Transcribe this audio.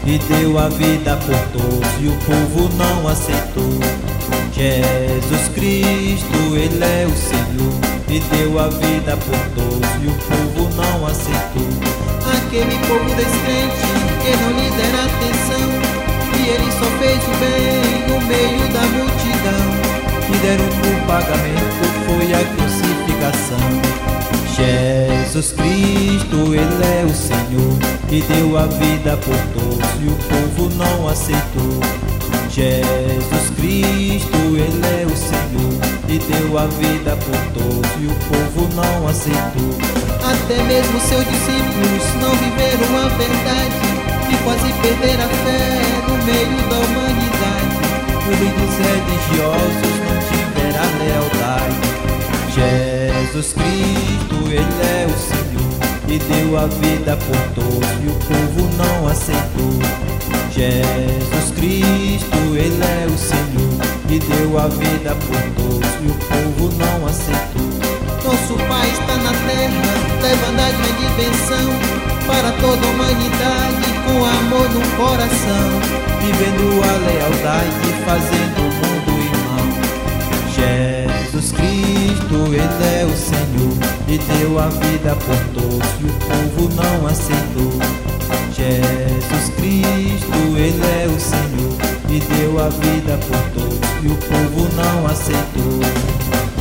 e deu a vida por todos e o povo não aceitou. Jesus Cristo, Ele é o Senhor e deu a vida por todos e o povo não aceitou. Aquele povo descrente que não lhe dera atenção, e Ele só fez o bem no meio da multidão. Que deram por pagamento foi a crucificação. Jesus Cristo, Ele é o Senhor e deu a vida por todos e o povo não aceitou. Jesus Cristo, Ele é o Senhor e deu a vida por todos e o povo não aceitou. Até mesmo seus discípulos não viveram a verdade e quase perderam a fé no meio da humanidade. Os líderes religiosos não tiveram a lealdade. Jesus Cristo, Ele é o Senhor e deu a vida por todos e o povo não aceitou. Jesus Cristo, Ele é o Senhor e deu a vida por todos e o povo não aceitou. Nosso Pai está na terra, levando a grande bênção para toda a humanidade, com amor no coração, vivendo a lealdade, fazendo o mundo irmão. Jesus Cristo, Ele é o Senhor e deu a vida por todos e o povo não aceitou. Jesus Cristo, Ele é o Senhor e deu a vida por todos e o povo não aceitou.